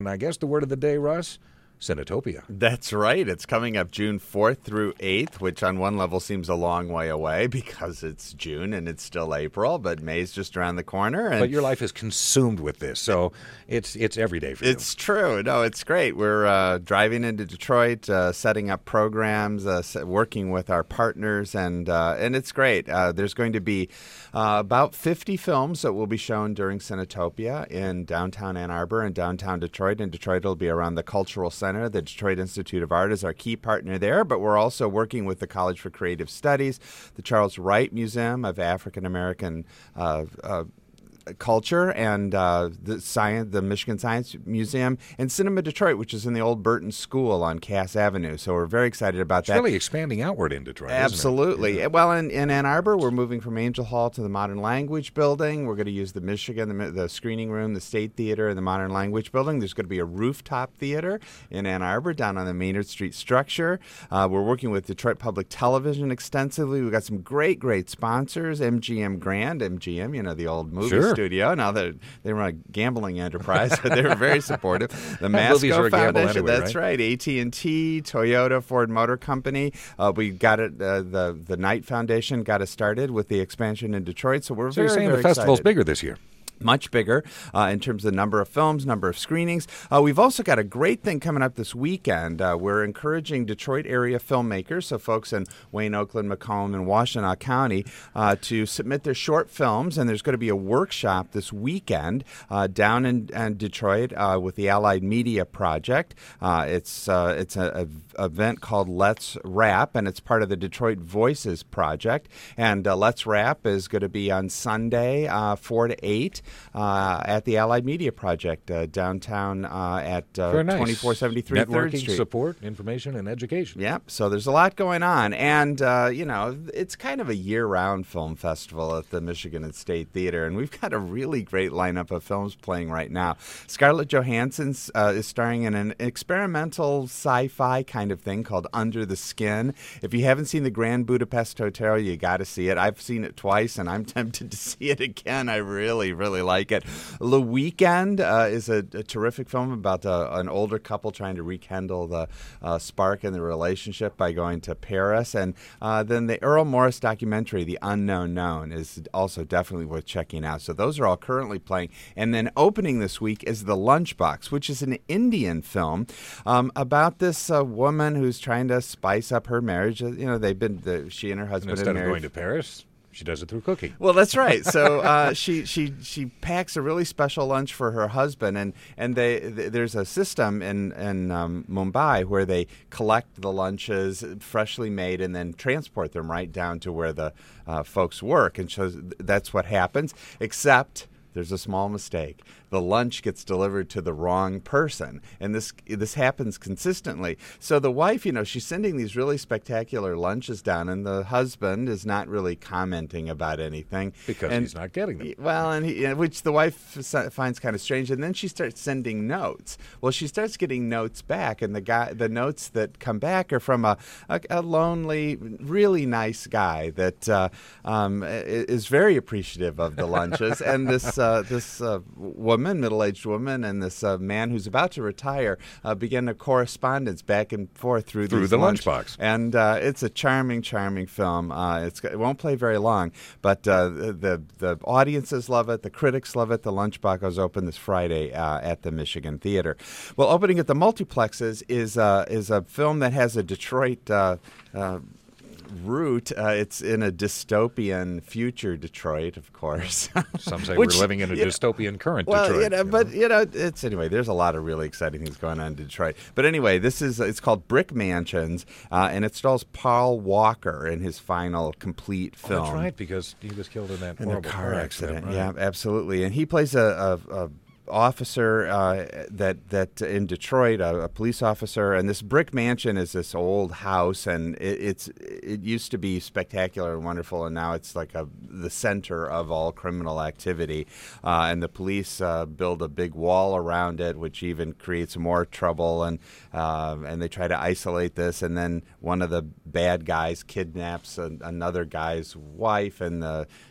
And I guess the word of the day, Russ, Cinetopia. That's right. It's coming up June 4th through 8th, which on one level seems a long way away because it's June and it's still April, but May's just around the corner. And But your life is consumed with this, so it's every day for you. it's true. No, it's great. We're driving into Detroit, setting up programs, working with our partners, and it's great. There's going to be about 50 films that will be shown during Cinetopia in downtown Ann Arbor and downtown Detroit. In Detroit, it'll be around the Cultural Center. The Detroit Institute of Art is our key partner there, but we're also working with the College for Creative Studies, the Charles Wright Museum of African American Culture, and the Michigan Science Museum, and Cinema Detroit, which is in the old Burton School on Cass Avenue. So we're very excited about that. It's really expanding outward in Detroit, Absolutely. isn't it? Well, in Ann Arbor, we're moving from Angel Hall to the Modern Language Building. We're going to use the Michigan, the Screening Room, the State Theater, and the Modern Language Building. There's going to be a rooftop theater in Ann Arbor down on the Maynard Street structure. We're working with Detroit Public Television extensively. We've got some great sponsors. MGM Grand, MGM, the old movie studio. Now they run a gambling enterprise, but they were very supportive. The Masco Foundation, anyway, that's right. AT&T, Toyota, Ford Motor Company. We got it. The Knight Foundation got us started with the expansion in Detroit. So we're So you're saying the festival's bigger this year? Much bigger in terms of the number of films, number of screenings. We've also got a great thing coming up this weekend. We're encouraging Detroit area filmmakers, so folks in Wayne, Oakland, Macomb, and Washtenaw County, to submit their short films. And there's going to be a workshop this weekend down in Detroit with the Allied Media Project. It's an event called Let's Rap, and it's part of the Detroit Voices Project. And Let's Rap is going to be on Sunday, 4 to 8. At the Allied Media Project downtown at 2473 3rd Networking, Street. support, information, and education. Yep. So there's a lot going on. And, it's kind of a year-round film festival at the Michigan and State Theater. And we've got a really great lineup of films playing right now. Scarlett Johansson is starring in an experimental sci-fi kind of thing called Under the Skin. If you haven't seen the Grand Budapest Hotel, you got to see it. I've seen it twice, and I'm tempted to see it again. I really like it. The Weekend is a terrific film about an older couple trying to rekindle the spark in the relationship by going to Paris. And then the Earl Morris documentary, The Unknown Known, is also definitely worth checking out. So those are all currently playing. And then opening this week is The Lunchbox, which is an Indian film about this woman who's trying to spice up her marriage. She and her husband Instead are married. of going to Paris, she does it through cooking. Well, that's right. So she packs a really special lunch for her husband, and there's a system in Mumbai where they collect the lunches freshly made and then transport them right down to where the folks work, and so that's what happens. Except there's a small mistake. The lunch gets delivered to the wrong person, and this happens consistently. So the wife, she's sending these really spectacular lunches down, and the husband is not really commenting about anything Because he's not getting them. Well, which the wife finds kind of strange, and then she starts sending notes. Well, she starts getting notes back, and the notes that come back are from a lonely, really nice guy that is very appreciative of the lunches, and this middle-aged woman, and this man who's about to retire begin a correspondence back and forth through the lunchbox. And it's a charming film. It won't play very long, but the audiences love it. The critics love it. The Lunchbox goes open this Friday at the Michigan Theater. Well, opening at the multiplexes is a film that has a Detroit root. It's in a dystopian future Detroit, of course. Some say we're living in a dystopian current Detroit. It's anyway. There's a lot of really exciting things going on in Detroit. But anyway, it's called Brick Mansions, and it stars Paul Walker in his final complete film. That's right, because he was killed in that horrible car accident. Right? Yeah, absolutely. And he plays a officer that in Detroit, a police officer, and this brick mansion is this old house, and it used to be spectacular and wonderful, and now it's like the center of all criminal activity. And the police build a big wall around it, which even creates more trouble, and they try to isolate this. And then one of the bad guys kidnaps another guy's wife, and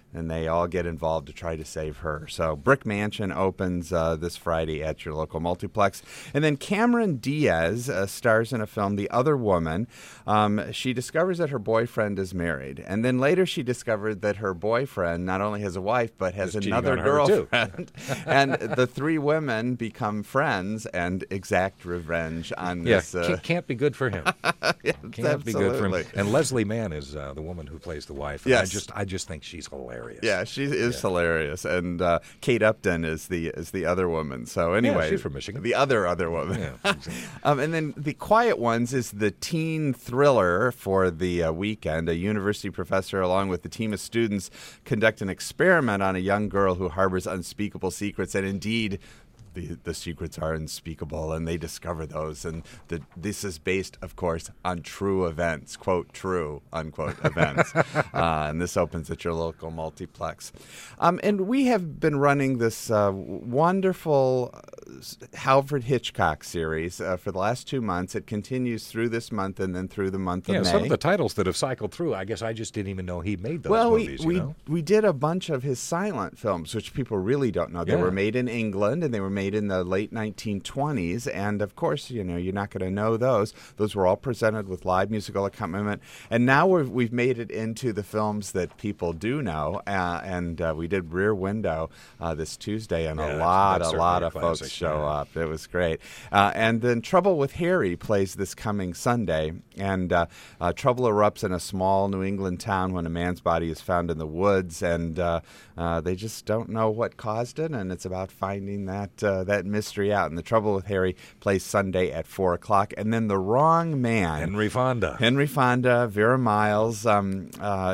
and they all get involved to try to save her. So Brick Mansion opens this Friday at your local multiplex. And then Cameron Diaz stars in a film, The Other Woman. She discovers that her boyfriend is married. And then later she discovered that her boyfriend not only has a wife, but has another girlfriend. And the three women become friends and exact revenge on this. Can't be good for him. Yes, Can't be good for him. And Leslie Mann is the woman who plays the wife. And Yes. I just think she's hilarious. Yeah, she is hilarious, and Kate Upton is the other woman. So anyway, she's from Michigan. The other woman. Yeah, exactly. And then The Quiet Ones is the teen thriller for the weekend. A university professor, along with a team of students, conduct an experiment on a young girl who harbors unspeakable secrets, and indeed, the secrets are unspeakable, and they discover those. And this is based, of course, on true events, quote, true, unquote, events. And this opens at your local multiplex. And we have been running this wonderful Alfred Hitchcock series for the last 2 months. It continues through this month and then through the month of May. Some of the titles that have cycled through, I guess I just didn't even know he made those movies. We did a bunch of his silent films, which people really don't know. They were made in England, and they were made in the late 1920s, and of course, you're not going to know those. Those were all presented with live musical accompaniment, and now we've made it into the films that people do know, and we did Rear Window this Tuesday, and a lot of folks show up. It was great. And then Trouble with Harry plays this coming Sunday, and trouble erupts in a small New England town when a man's body is found in the woods, and they just don't know what caused it, and it's about finding that mystery out. And The Trouble with Harry plays Sunday at 4 o'clock. And then The Wrong Man. Henry Fonda, Vera Miles, and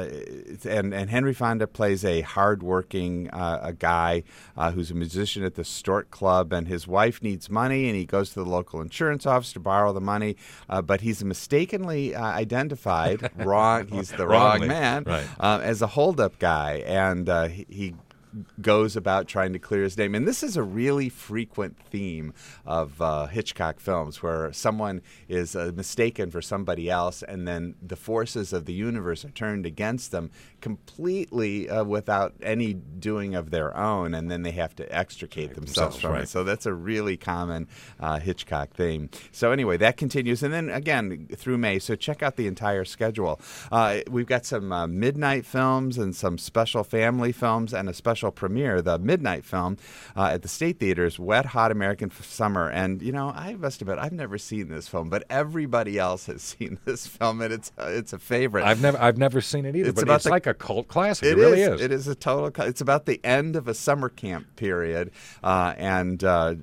Henry Fonda plays a hardworking a guy who's a musician at the Stork Club, and his wife needs money, and he goes to the local insurance office to borrow the money, but he's mistakenly identified wrong. He's the wrong man as a holdup guy, and he goes about trying to clear his name. And this is a really frequent theme of Hitchcock films, where someone is mistaken for somebody else, and then the forces of the universe are turned against them completely without any doing of their own, and then they have to extricate themselves from it. So that's a really common Hitchcock theme. So anyway, that continues. And then again, through May, so check out the entire schedule. We've got some midnight films and some special family films and a special premiere, the midnight film at the State Theater's Wet Hot American Summer. And I must admit, I've never seen this film, but everybody else has seen this film, and it's a favorite. I've never seen it either, but it's like a cult classic. It really is. It is a total. It's about the end of a summer camp period, and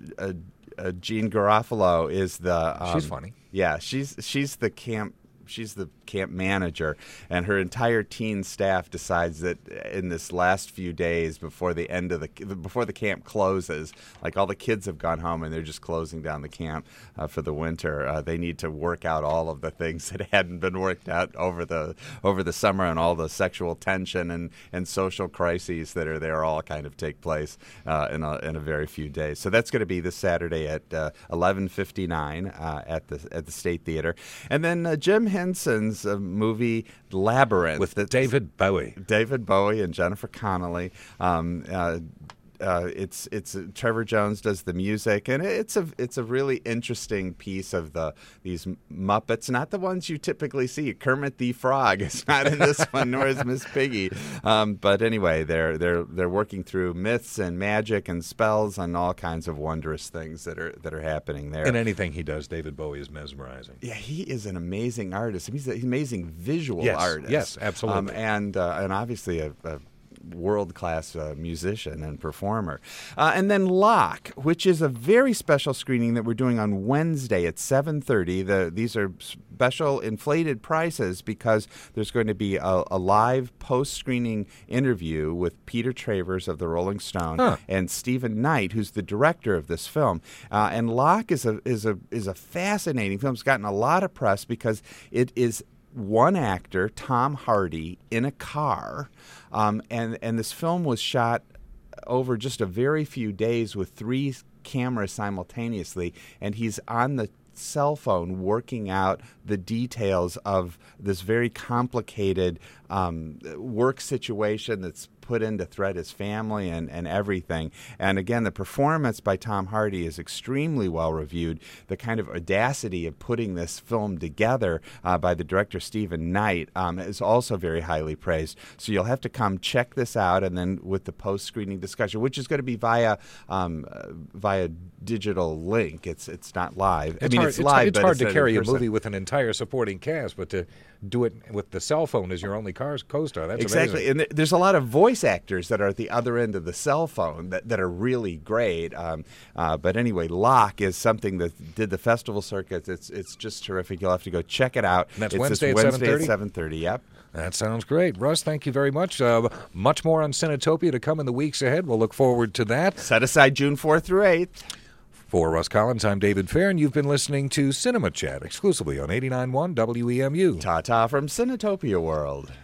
Jean Garofalo is the. She's funny. Yeah, she's the camp. She's the camp manager, and her entire teen staff decides that in this last few days before the camp closes, like all the kids have gone home and they're just closing down the camp for the winter. They need to work out all of the things that hadn't been worked out over the summer, and all the sexual tension and social crises that are there all kind of take place in a very few days. So that's going to be this Saturday at 11:59 at the State Theater, and then Jim Henson's movie Labyrinth with David Bowie and Jennifer Connelly. It's Trevor Jones does the music, and it's a really interesting piece of these Muppets, not the ones you typically see. Kermit the Frog is not in this one, nor is Miss Piggy. But anyway, they're working through myths and magic and spells and all kinds of wondrous things that are happening there. And anything he does, David Bowie is mesmerizing. Yeah, he is an amazing artist. He's an amazing visual artist. Yes, absolutely. And obviously a world-class musician and performer. And then Locke, which is a very special screening that we're doing on Wednesday at 7:30. These are special inflated prices because there's going to be a live post-screening interview with Peter Travers of the Rolling Stone and Stephen Knight, who's the director of this film. And Locke is a fascinating film. It's gotten a lot of press because it is one actor, Tom Hardy, in a car, and this film was shot over just a very few days with 3 cameras simultaneously, and he's on the cell phone working out the details of this very complicated work situation that's put in to thread his family and everything. And again, the performance by Tom Hardy is extremely well reviewed. The kind of audacity of putting this film together by the director Stephen Knight is also very highly praised. So you'll have to come check this out, and then with the post-screening discussion, which is going to be via digital link. It's not live. It's live. It's hard to carry a movie with an entire supporting cast, but to do it with the cell phone as your only co-star, that's exactly. amazing. And there's a lot of voice actors that are at the other end of the cell phone that are really great. But anyway, Locke is something that did the festival circuit. It's just terrific. You'll have to go check it out. And that's it's Wednesday at Wednesday 7:30? at 7:30. Yep. That sounds great. Russ, thank you very much. Much more on Cinetopia to come in the weeks ahead. We'll look forward to that. Set aside June 4th through 8th. For Russ Collins, I'm David Fair, and you've been listening to Cinema Chat exclusively on 89.1 WEMU. Ta-ta from Cinetopia World.